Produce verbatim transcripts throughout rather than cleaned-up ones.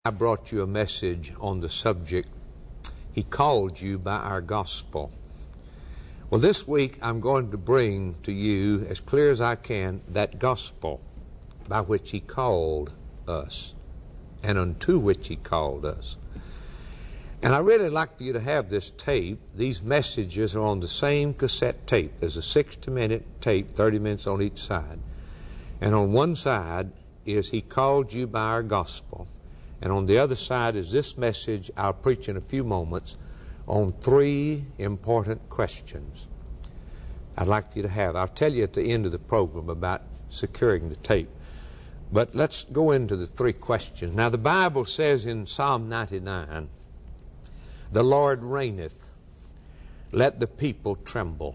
I brought you a message on the subject, He called you by our gospel. Well, this week I'm going to bring to you, as clear as I can, that gospel by which He called us and unto which He called us. And I really like for you to have this tape. These messages are on the same cassette tape. There's a sixty-minute tape, thirty minutes on each side. And on one side is He called you by our gospel. And on the other side is this message I'll preach in a few moments on three important questions I'd like for you to have. I'll tell you at the end of the program about securing the tape. But let's go into the three questions. Now, the Bible says in Psalm ninety-nine, "The Lord reigneth, let the people tremble.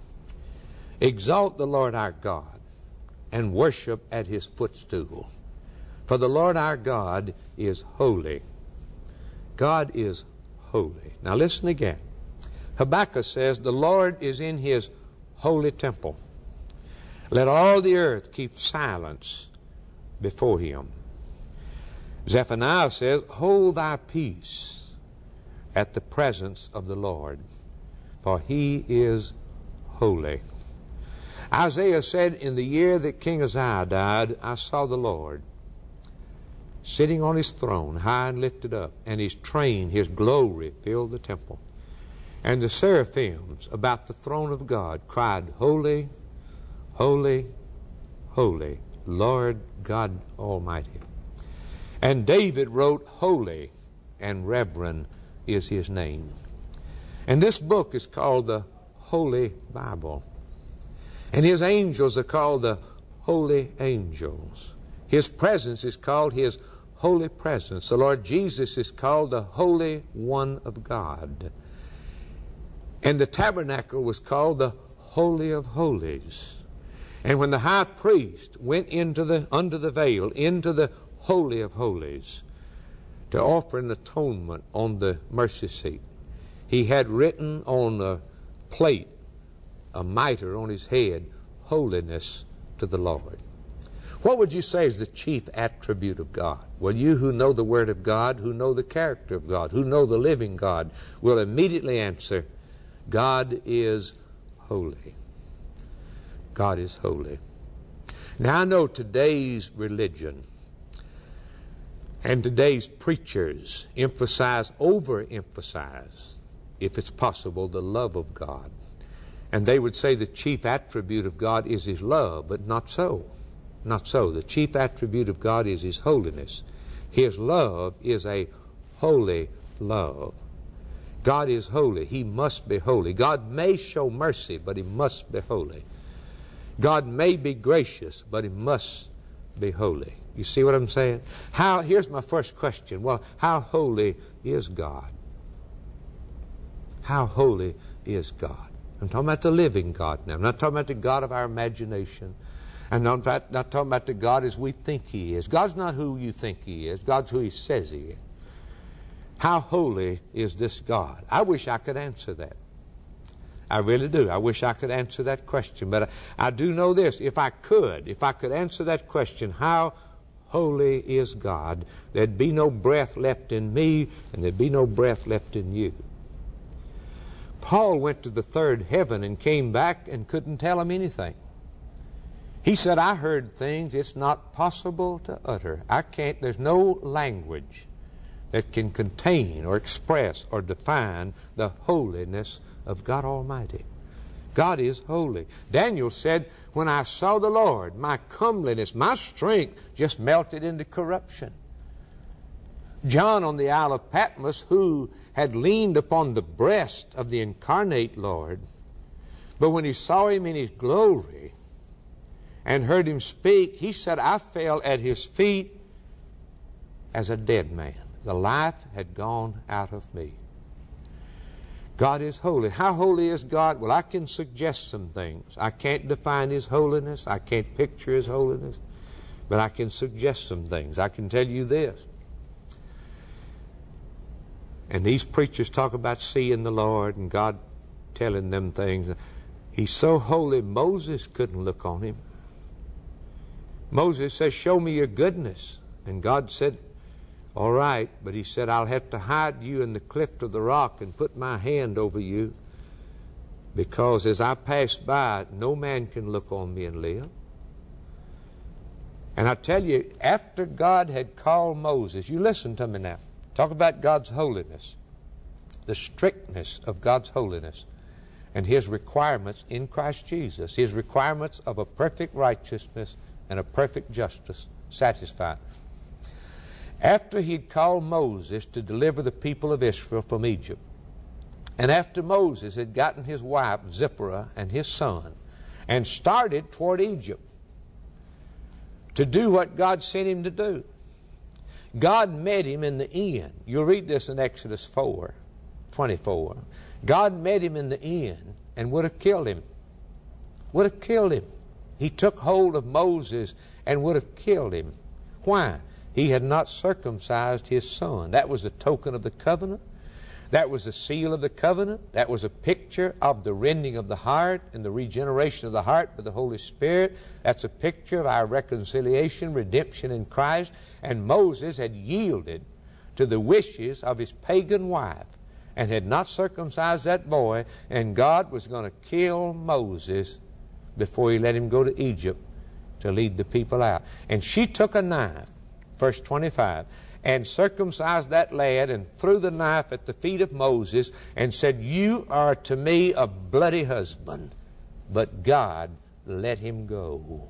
Exalt the Lord our God, and worship at His footstool. For the Lord our God is holy." God is holy. Now listen again. Habakkuk says, "The Lord is in His holy temple. Let all the earth keep silence before Him." Zephaniah says, "Hold thy peace at the presence of the Lord, for He is holy." Isaiah said, "In the year that King Uzziah died, I saw the Lord sitting on His throne, high and lifted up, and His train, His glory, filled the temple. And the seraphims about the throne of God cried, Holy, holy, holy, Lord God Almighty." And David wrote, "Holy and reverend is His name." And this book is called the Holy Bible. And His angels are called the Holy Angels. His presence is called His holy presence. The Lord Jesus is called the Holy One of God. And the tabernacle was called the Holy of Holies. And when the high priest went into the under the veil, into the Holy of Holies, to offer an atonement on the mercy seat, he had written on a plate, a mitre on his head, "Holiness to the Lord." What would you say is the chief attribute of God? Well, you who know the Word of God, who know the character of God, who know the living God, will immediately answer, God is holy. God is holy. Now, I know today's religion and today's preachers emphasize, overemphasize, if it's possible, the love of God. And they would say the chief attribute of God is His love, but not so. Not so. The chief attribute of God is His holiness. His love is a holy love. God is holy. He must be holy. God may show mercy, but He must be holy. God may be gracious, but He must be holy. You see what I'm saying? How? Here's my first question. Well, how holy is God? How holy is God? I'm talking about the living God now. I'm not talking about the God of our imagination. I'm not, not talking about the God as we think He is. God's not who you think He is. God's who He says He is. How holy is this God? I wish I could answer that. I really do. I wish I could answer that question. But I, I do know this. If I could, if I could answer that question, how holy is God, there'd be no breath left in me, and there'd be no breath left in you. Paul went to the third heaven and came back and couldn't tell him anything. He said, "I heard things it's not possible to utter." I can't, there's no language that can contain or express or define the holiness of God Almighty. God is holy. Daniel said, "When I saw the Lord, my comeliness, my strength just melted into corruption." John on the Isle of Patmos, who had leaned upon the breast of the incarnate Lord, but when he saw Him in His glory and heard Him speak, he said, "I fell at His feet as a dead man. The life had gone out of me." God is holy. How holy is God? Well, I can suggest some things. I can't define His holiness. I can't picture His holiness. But I can suggest some things. I can tell you this. And these preachers talk about seeing the Lord and God telling them things. He's so holy, Moses couldn't look on Him. Moses says, "Show me your goodness." And God said, All right, but he said, I'll have to hide you in the cleft of the rock and put my hand over you, because as I pass by, no man can look on me and live. And I tell you, after God had called Moses, you listen to me now, talk about God's holiness, the strictness of God's holiness, and His requirements in Christ Jesus, His requirements of a perfect righteousness and a perfect justice satisfied. After He'd called Moses to deliver the people of Israel from Egypt, and after Moses had gotten his wife Zipporah and his son and started toward Egypt to do what God sent him to do, God met him in the inn. You'll read this in Exodus four twenty-four. God met him in the inn and would have killed him. Would have killed him. He took hold of Moses and would have killed him. Why? He had not circumcised his son. That was a token of the covenant. That was a seal of the covenant. That was a picture of the rending of the heart and the regeneration of the heart by the Holy Spirit. That's a picture of our reconciliation, redemption in Christ. And Moses had yielded to the wishes of his pagan wife and had not circumcised that boy, and God was going to kill Moses before He let him go to Egypt to lead the people out. And she took a knife, verse twenty-five, and circumcised that lad and threw the knife at the feet of Moses and said, you are to me a bloody husband. But God let him go.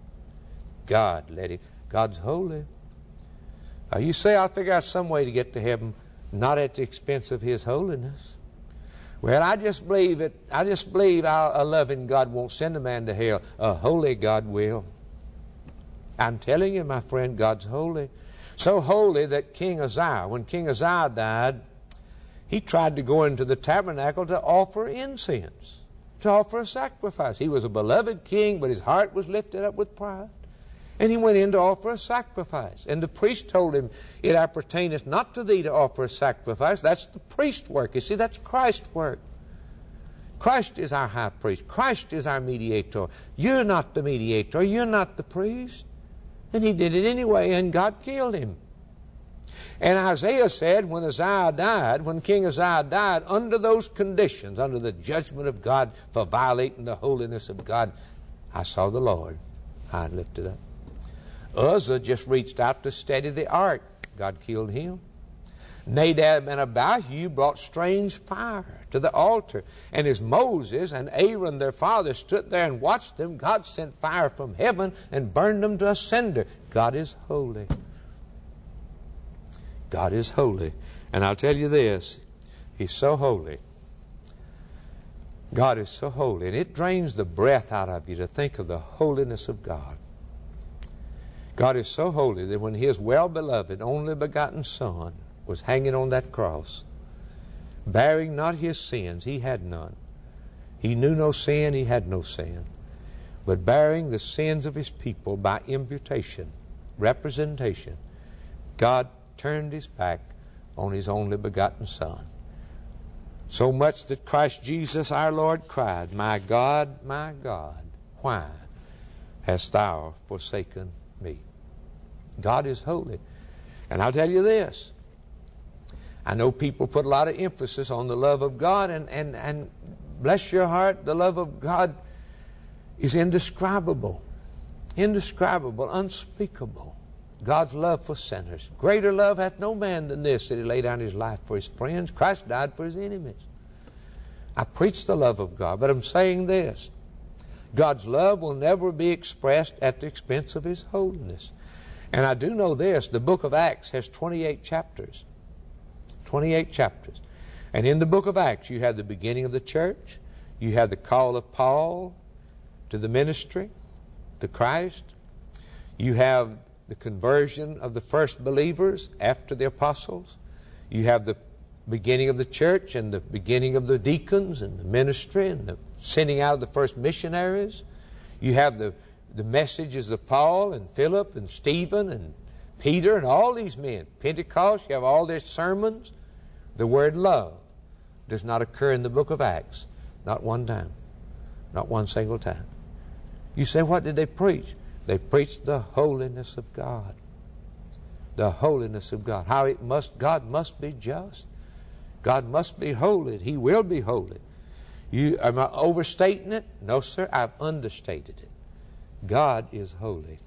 God let him. God's holy. Now you say, I'll figure out some way to get to heaven, not at the expense of His holiness. Well, I just believe it. I just believe our, a loving God won't send a man to hell. A holy God will. I'm telling you, my friend, God's holy. So holy that King Uzziah, when King Uzziah died, he tried to go into the tabernacle to offer incense, to offer a sacrifice. He was a beloved king, but his heart was lifted up with pride. And he went in to offer a sacrifice. And the priest told him, it appertaineth not to thee to offer a sacrifice. That's the priest's work. You see, that's Christ's work. Christ is our high priest. Christ is our mediator. You're not the mediator. You're not the priest. And he did it anyway, and God killed him. And Isaiah said, when Uzziah died, when King Uzziah died, under those conditions, under the judgment of God for violating the holiness of God, I saw the Lord high and lifted up. Uzzah just reached out to steady the ark. God killed him. Nadab and Abihu brought strange fire to the altar. And as Moses and Aaron, their father, stood there and watched them, God sent fire from heaven and burned them to a cinder. God is holy. God is holy. And I'll tell you this, He's so holy. God is so holy. And it drains the breath out of you to think of the holiness of God. God is so holy that when His well-beloved, only begotten Son was hanging on that cross, bearing not His sins, He had none. He knew no sin, He had no sin. But bearing the sins of His people by imputation, representation, God turned His back on His only begotten Son. So much that Christ Jesus our Lord cried, my God, my God, why hast Thou forsaken me? God is holy. And I'll tell you this, I know people put a lot of emphasis on the love of God, and, and, and bless your heart, the love of God is indescribable, indescribable, unspeakable. God's love for sinners. Greater love hath no man than this, that He lay down His life for His friends. Christ died for His enemies. I preach the love of God, but I'm saying this, God's love will never be expressed at the expense of His holiness. And I do know this, the book of Acts has twenty-eight chapters. twenty-eight chapters. And in the book of Acts, you have the beginning of the church. You have the call of Paul to the ministry, to Christ. You have the conversion of the first believers after the apostles. You have the beginning of the church and the beginning of the deacons and the ministry and the sending out of the first missionaries. You have the, the messages of Paul and Philip and Stephen and Peter and all these men. Pentecost, you have all their sermons. The word love does not occur in the book of Acts. Not one time. Not one single time. You say, what did they preach? They preached the holiness of God. The holiness of God. How it must, God must be just. God must be holy. He will be holy. You, am I overstating it? No, sir. I've understated it. God is holy.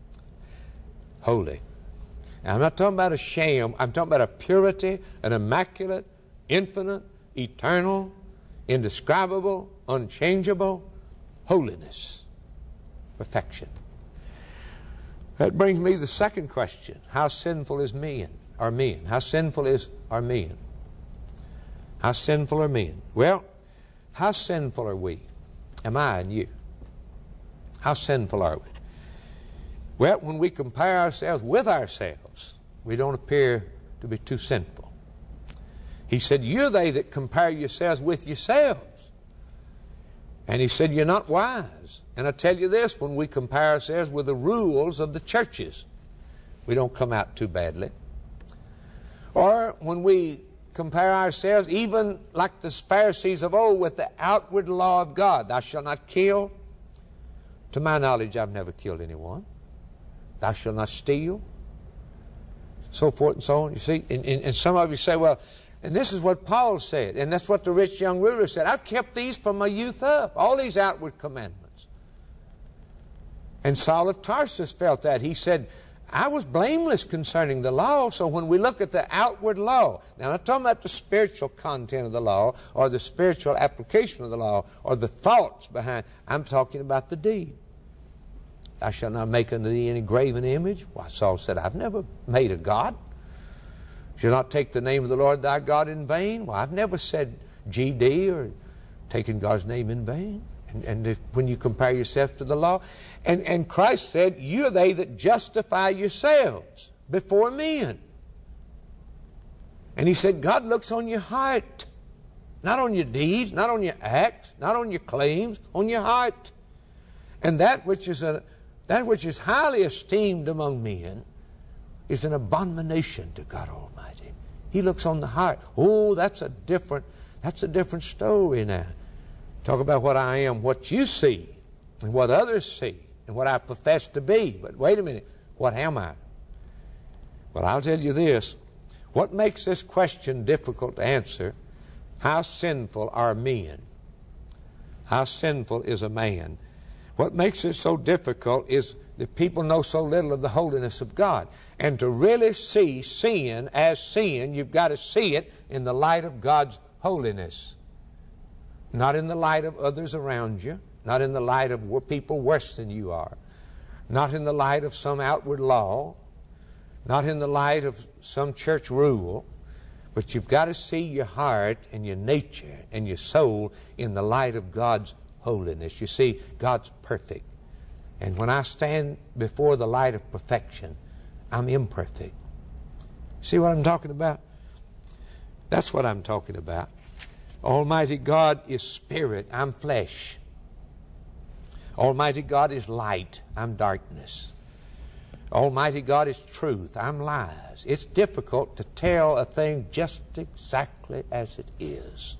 Holy. Now, I'm not talking about a sham. I'm talking about a purity, an immaculate, infinite, eternal, indescribable, unchangeable holiness. Perfection. That brings me to the second question. How sinful is men? Are men? How sinful is are men? How sinful are men? Well, how sinful are we? Am I and you? How sinful are we? Well, when we compare ourselves with ourselves, we don't appear to be too sinful. He said, you're they that compare yourselves with yourselves. And he said, you're not wise. And I tell you this, when we compare ourselves with the rules of the churches, we don't come out too badly. Or when we compare ourselves, even like the Pharisees of old, with the outward law of God. Thou shalt not kill. To my knowledge, I've never killed anyone. Thou shalt not steal. So forth and so on. You see, and, and, and some of you say, well, and this is what Paul said, and that's what the rich young ruler said. I've kept these from my youth up, all these outward commandments. And Saul of Tarsus felt that. He said, I was blameless concerning the law. So when we look at the outward law, now I'm not talking about the spiritual content of the law or the spiritual application of the law or the thoughts behind. I'm talking about the deed. Thou shalt not make unto thee any graven image. Why, Saul said, I've never made a god. Shall not take the name of the Lord thy God in vain. Well, I've never said G D or taken God's name in vain. And, and if, when you compare yourself to the law. And, and Christ said, you're they that justify yourselves before men. And he said, God looks on your heart. Not on your deeds, not on your acts, not on your claims, on your heart. And that which is, a, that which is highly esteemed among men is an abomination to God Almighty. He looks on the heart. Oh, that's a different, that's a different story now. Talk about what I am, what you see, and what others see, and what I profess to be. But wait a minute, what am I? Well, I'll tell you this. What makes this question difficult to answer? How sinful are men? How sinful is a man? What makes it so difficult is that people know so little of the holiness of God. And to really see sin as sin, you've got to see it in the light of God's holiness. Not in the light of others around you. Not in the light of people worse than you are. Not in the light of some outward law. Not in the light of some church rule. But you've got to see your heart and your nature and your soul in the light of God's holiness. You see, God's perfect. And when I stand before the light of perfection, I'm imperfect. See what I'm talking about? That's what I'm talking about. Almighty God is spirit. I'm flesh. Almighty God is light. I'm darkness. Almighty God is truth. I'm lies. It's difficult to tell a thing just exactly as it is.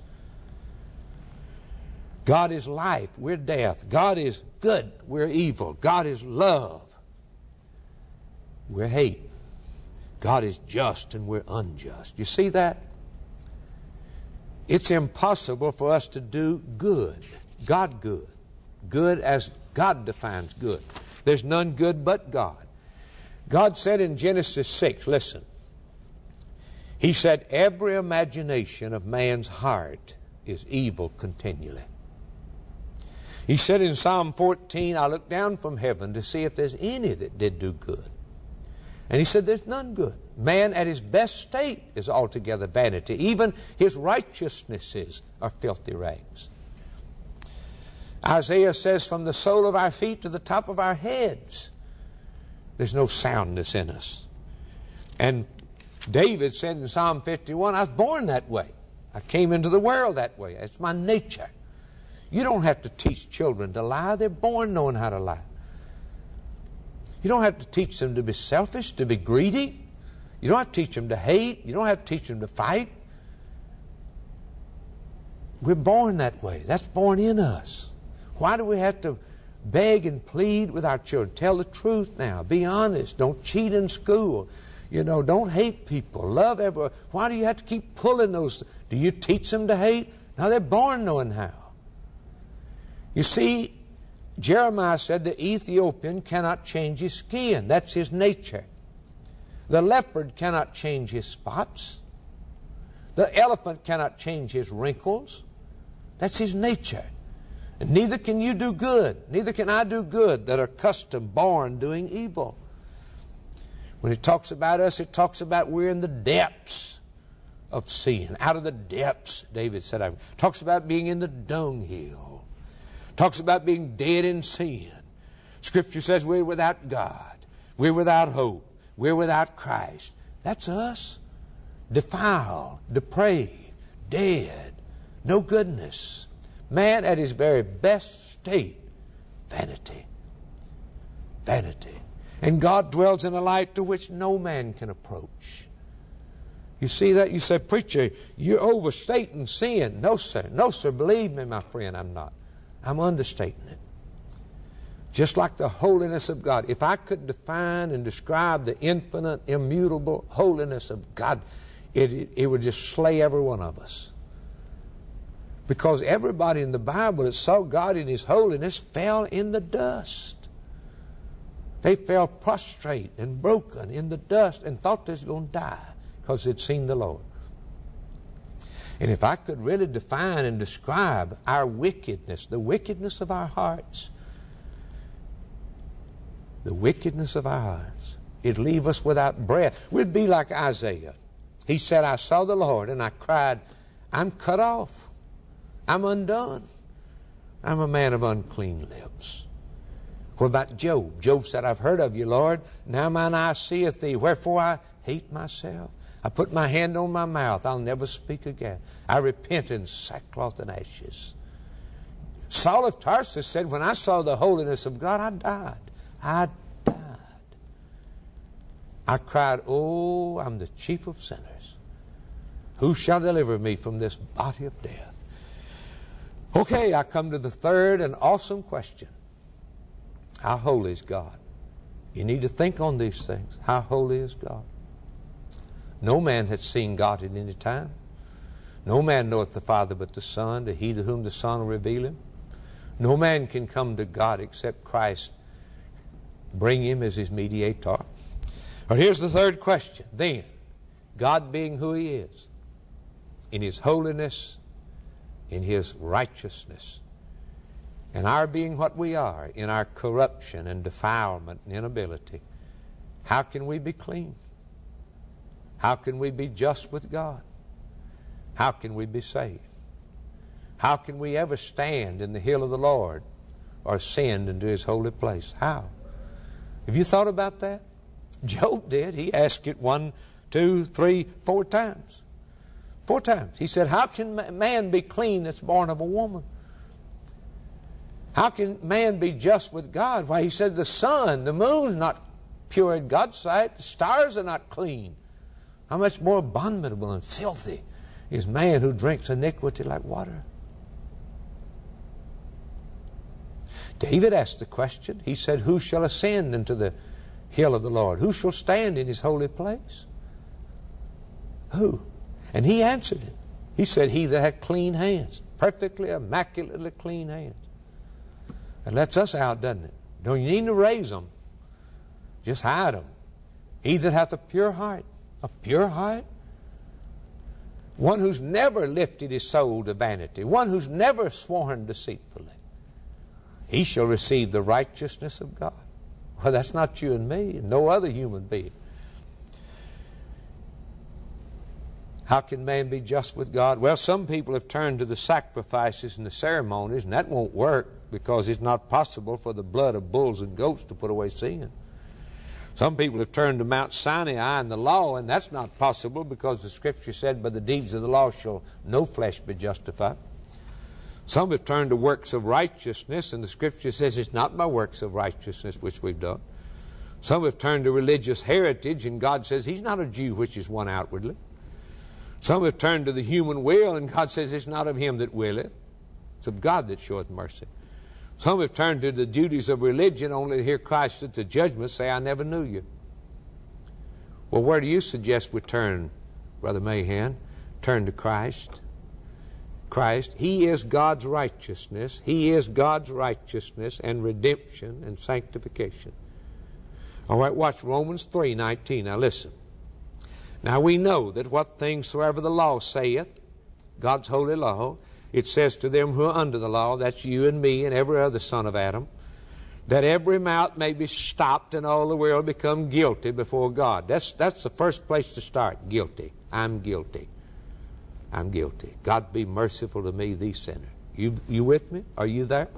God is life. We're death. God is good. We're evil. God is love. We're hate. God is just and we're unjust. You see that? It's impossible for us to do good. God good. Good as God defines good. There's none good but God. God said in Genesis six, listen, He said, every imagination of man's heart is evil continually. He said in Psalm fourteen, I looked down from heaven to see if there's any that did do good. And He said, there's none good. Man at his best state is altogether vanity. Even his righteousnesses are filthy rags. Isaiah says, from the sole of our feet to the top of our heads, there's no soundness in us. And David said in Psalm fifty-one, I was born that way. I came into the world that way. It's my nature. You don't have to teach children to lie. They're born knowing how to lie. You don't have to teach them to be selfish, to be greedy. You don't have to teach them to hate. You don't have to teach them to fight. We're born that way. That's born in us. Why do we have to beg and plead with our children? Tell the truth now. Be honest. Don't cheat in school. You know, don't hate people. Love everyone. Why do you have to keep pulling those? Do you teach them to hate? No, they're born knowing how. You see, Jeremiah said the Ethiopian cannot change his skin. That's his nature. The leopard cannot change his spots. The elephant cannot change his wrinkles. That's his nature. And neither can you do good. Neither can I do good that are custom born doing evil. When it talks about us, it talks about we're in the depths of sin. Out of the depths, David said. It talks about being in the dunghill. It talks about being dead in sin. Scripture says we're without God. We're without hope. We're without Christ. That's us. Defiled, depraved, dead, no goodness. Man at his very best state, vanity. Vanity. And God dwells in a light to which no man can approach. You see that? You say, preacher, you're overstating sin. No, sir. No, sir. Believe me, my friend, I'm not. I'm understating it. Just like the holiness of God. If I could define and describe the infinite, immutable holiness of God, it, it, it would just slay every one of us. Because everybody in the Bible that saw God in His holiness fell in the dust. They fell prostrate and broken in the dust and thought they was going to die because they'd seen the Lord. And if I could really define and describe our wickedness, the wickedness of our hearts, the wickedness of our hearts, it'd leave us without breath. We'd be like Isaiah. He said, I saw the Lord and I cried, I'm cut off. I'm undone. I'm a man of unclean lips. What about Job? Job said, I've heard of you, Lord. Now mine eye seeth thee. Wherefore I hate myself. I put my hand on my mouth. I'll never speak again. I repent in sackcloth and ashes. Saul of Tarsus said, when I saw the holiness of God, I died. I died. I cried, oh, I'm the chief of sinners. Who shall deliver me from this body of death? Okay, I come to the third and awesome question. How holy is God? You need to think on these things. How holy is God? No man hath seen God at any time. No man knoweth the Father but the Son, to he to whom the Son will reveal Him. No man can come to God except Christ bring Him as His mediator. But here's the third question. Then, God being who He is, in His holiness, in His righteousness, and our being what we are, in our corruption and defilement and inability, how can we be clean? How can we be just with God? How can we be saved? How can we ever stand in the hill of the Lord or ascend into His holy place? How? Have you thought about that? Job did. He asked it one, two, three, four times. Four times. He said, how can man be clean that's born of a woman? How can man be just with God? Why, he said the sun, the moon's not pure in God's sight. The stars are not clean. How much more abominable and filthy is man who drinks iniquity like water? David asked the question. He said, who shall ascend into the hill of the Lord? Who shall stand in His holy place? Who? And he answered it. He said, he that had clean hands, perfectly, immaculately clean hands. It lets us out, doesn't it? Don't you need to raise them. Just hide them. He that hath a pure heart, a pure heart, one who's never lifted his soul to vanity, one who's never sworn deceitfully, he shall receive the righteousness of God. Well, that's not you and me, and no other human being. How can man be just with God? Well, some people have turned to the sacrifices and the ceremonies, and that won't work because it's not possible for the blood of bulls and goats to put away sin. Some people have turned to Mount Sinai and the law, and that's not possible because the Scripture said, by the deeds of the law shall no flesh be justified. Some have turned to works of righteousness, and the Scripture says it's not by works of righteousness which we've done. Some have turned to religious heritage, and God says He's not a Jew which is one outwardly. Some have turned to the human will, and God says it's not of him that willeth. It's of God that showeth mercy. Some have turned to the duties of religion only to hear Christ at the judgment say, I never knew you. Well, where do you suggest we turn, Brother Mahan? Turn to Christ. Christ, He is God's righteousness. He is God's righteousness and redemption and sanctification. All right, watch Romans three nineteen. Now listen. Now we know that what things soever the law saith, God's holy law, it says to them who are under the law, that's you and me and every other son of Adam, that every mouth may be stopped and all the world become guilty before God. That's, that's the first place to start, guilty. I'm guilty. I'm guilty. God be merciful to me, the sinner. You, you with me? Are you there?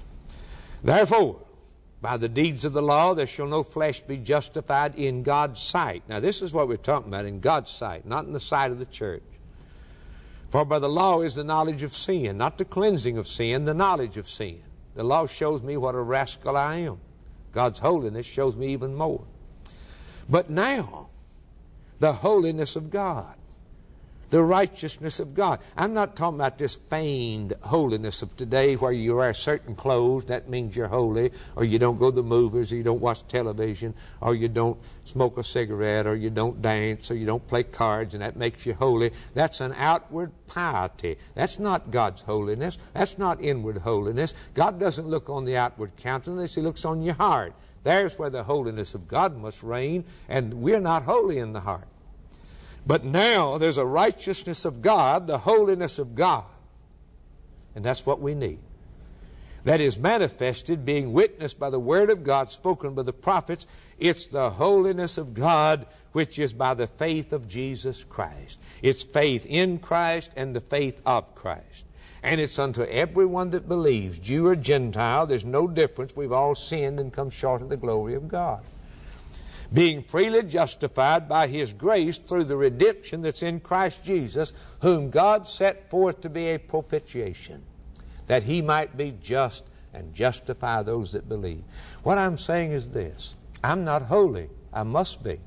Therefore, by the deeds of the law there shall no flesh be justified in God's sight. Now this is what we're talking about, in God's sight, not in the sight of the church. For by the law is the knowledge of sin, not the cleansing of sin, the knowledge of sin. The law shows me what a rascal I am. God's holiness shows me even more. But now, the holiness of God, the righteousness of God. I'm not talking about this feigned holiness of today where you wear certain clothes, that means you're holy, or you don't go to the movies, or you don't watch television, or you don't smoke a cigarette, or you don't dance, or you don't play cards, and that makes you holy. That's an outward piety. That's not God's holiness. That's not inward holiness. God doesn't look on the outward countenance. He looks on your heart. There's where the holiness of God must reign, and we're not holy in the heart. But now there's a righteousness of God, the holiness of God. And that's what we need. That is manifested, being witnessed by the Word of God spoken by the prophets. It's the holiness of God which is by the faith of Jesus Christ. It's faith in Christ and the faith of Christ. And it's unto everyone that believes, Jew or Gentile. There's no difference. We've all sinned and come short of the glory of God. Being freely justified by His grace through the redemption that's in Christ Jesus, whom God set forth to be a propitiation, that He might be just and justify those that believe. What I'm saying is this: I'm not holy. I must be.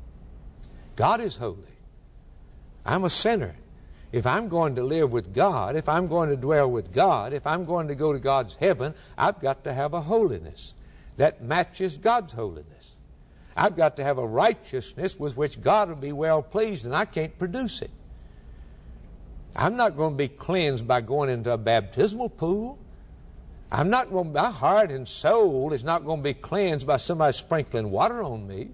God is holy. I'm a sinner. If I'm going to live with God, if I'm going to dwell with God, if I'm going to go to God's heaven, I've got to have a holiness that matches God's holiness. I've got to have a righteousness with which God will be well pleased, and I can't produce it. I'm not going to be cleansed by going into a baptismal pool. I'm not going to, my heart and soul is not going to be cleansed by somebody sprinkling water on me.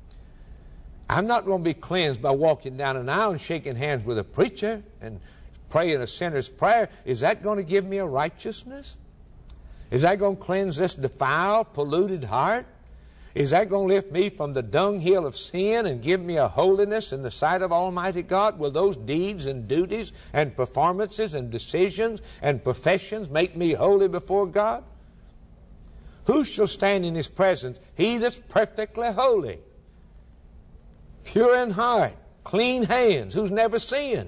I'm not going to be cleansed by walking down an aisle and shaking hands with a preacher and praying a sinner's prayer. Is that going to give me a righteousness? Is that going to cleanse this defiled, polluted heart? Is that going to lift me from the dunghill of sin and give me a holiness in the sight of Almighty God? Will those deeds and duties and performances and decisions and professions make me holy before God? Who shall stand in His presence? He that's perfectly holy, pure in heart, clean hands, who's never sinned.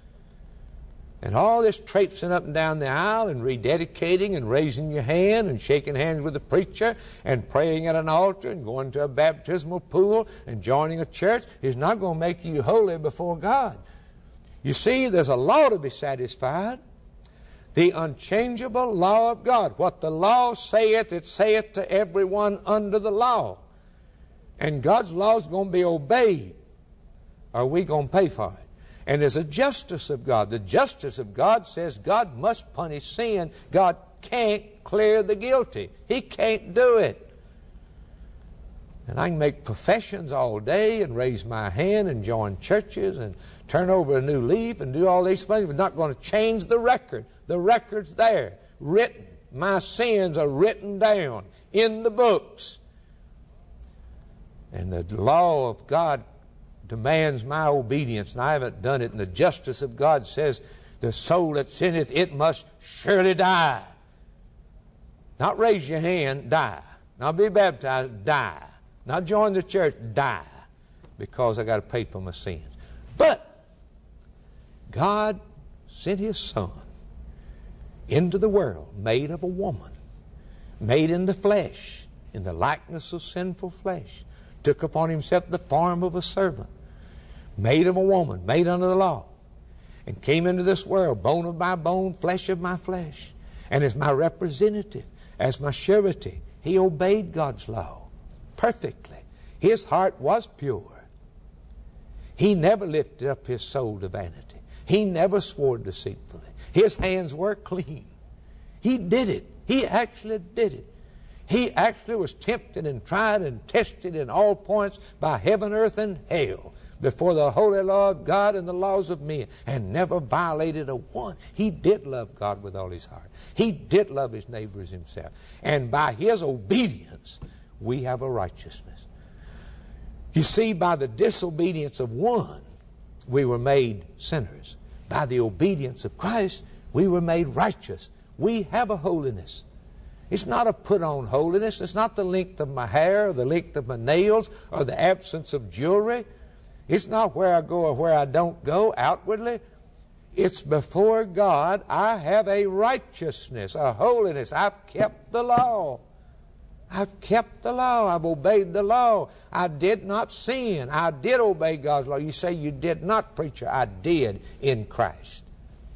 And all this traipsing up and down the aisle and rededicating and raising your hand and shaking hands with the preacher and praying at an altar and going to a baptismal pool and joining a church is not going to make you holy before God. You see, there's a law to be satisfied. The unchangeable law of God. What the law saith, it saith to everyone under the law. And God's law is going to be obeyed. Are we going to pay for it? And there's a justice of God. The justice of God says God must punish sin. God can't clear the guilty. He can't do it. And I can make professions all day and raise my hand and join churches and turn over a new leaf and do all these things. We're not going to change the record. The record's there, written. My sins are written down in the books. And the law of God demands my obedience, and I haven't done it. And the justice of God says, the soul that sinneth, it must surely die. Not raise your hand, die. Not be baptized, die. Not join the church, die. Because I got to pay for my sins. But God sent His Son into the world, made of a woman, made in the flesh, in the likeness of sinful flesh, took upon Himself the form of a servant, made of a woman, made under the law, and came into this world, bone of my bone, flesh of my flesh. And as my representative, as my surety, He obeyed God's law perfectly. His heart was pure. He never lifted up his soul to vanity. He never swore deceitfully. His hands were clean. He did it. He actually did it. He actually was tempted and tried and tested in all points by heaven, earth, and hell before the holy law of God and the laws of men, and never violated a one. He did love God with all his heart. He did love his neighbor as himself. And by his obedience, we have a righteousness. You see, by the disobedience of one, we were made sinners. By the obedience of Christ, we were made righteous. We have a holiness. It's not a put-on holiness. It's not the length of my hair, or the length of my nails, or the absence of jewelry. It's not where I go or where I don't go outwardly. It's before God I have a righteousness, a holiness. I've kept the law. I've kept the law. I've obeyed the law. I did not sin. I did obey God's law. You say you did not, preacher. I did in Christ.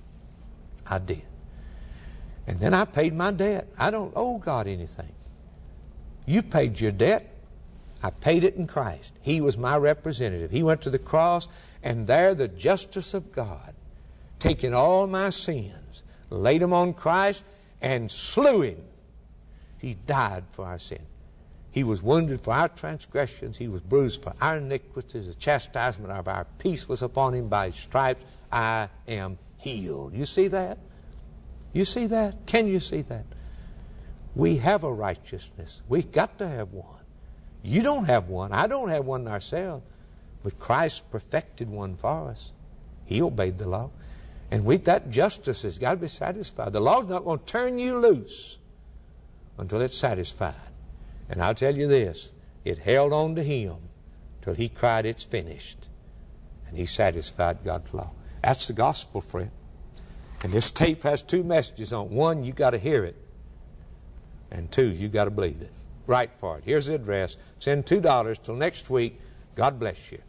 I did. And then I paid my debt. I don't owe God anything. You paid your debt. I paid it in Christ. He was my representative. He went to the cross, and there the justice of God, taking all my sins, laid them on Christ, and slew him. He died for our sin. He was wounded for our transgressions. He was bruised for our iniquities. The chastisement of our peace was upon him. By his stripes I am healed. You see that? You see that? Can you see that? We have a righteousness. We've got to have one. You don't have one. I don't have one ourselves. But Christ perfected one for us. He obeyed the law. And we, that justice has got to be satisfied. The law's not going to turn you loose until it's satisfied. And I'll tell you this, it held on to him till he cried, it's finished. And he satisfied God's law. That's the gospel, friend. And this tape has two messages on it. One, you got to hear it. And two, you got to believe it. Write for it. Here's the address. Send two dollars till next week. God bless you.